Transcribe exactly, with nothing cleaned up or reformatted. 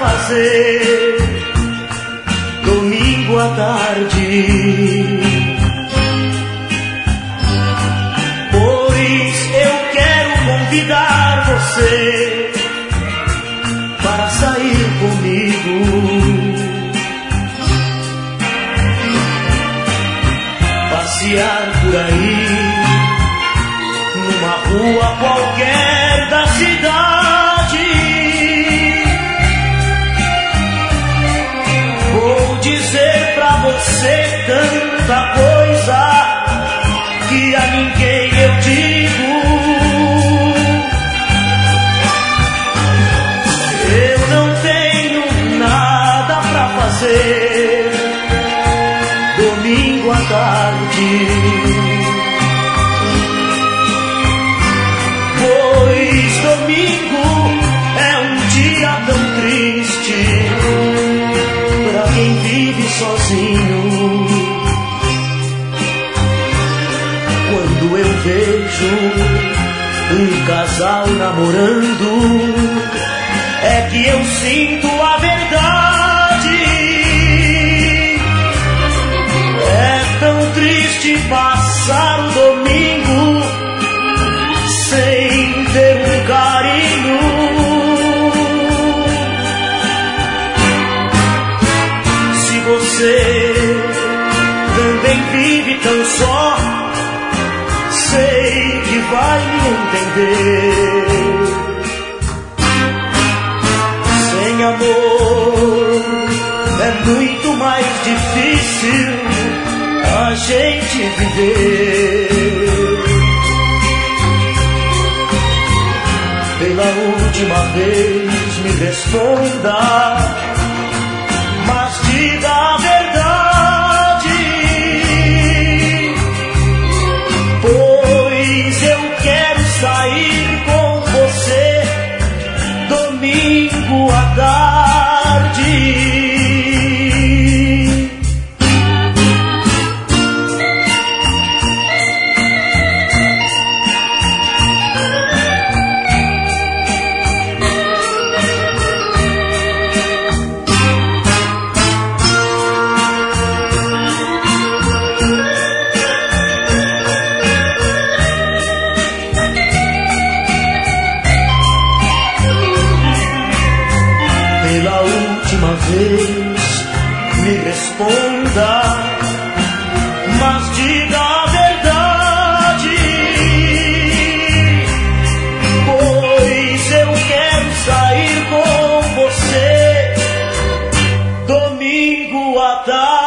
fazer domingo à tarde. Pois eu quero convidar você para sair comigo, passear por aí, numa rua qualquer da cidade. Vou dizer pra você tanta coisa que a ninguém eu digo. Eu não tenho nada pra fazer domingo à tarde, pois domingo é um dia tão triste pra quem vive sozinho. Quando eu vejo um casal namorando, é que eu sinto a verdade. É tão triste passar o domingo sem ter um carinho. Se você também vive tão só, sei que vai me entender. Sem amor é muito mais difícil a gente viver. Pela última vez me responda, mas diga a verdade, pois eu quero sair com você domingo à tarde. Vez me responda, mas diga a verdade, pois eu quero sair com você domingo à tarde.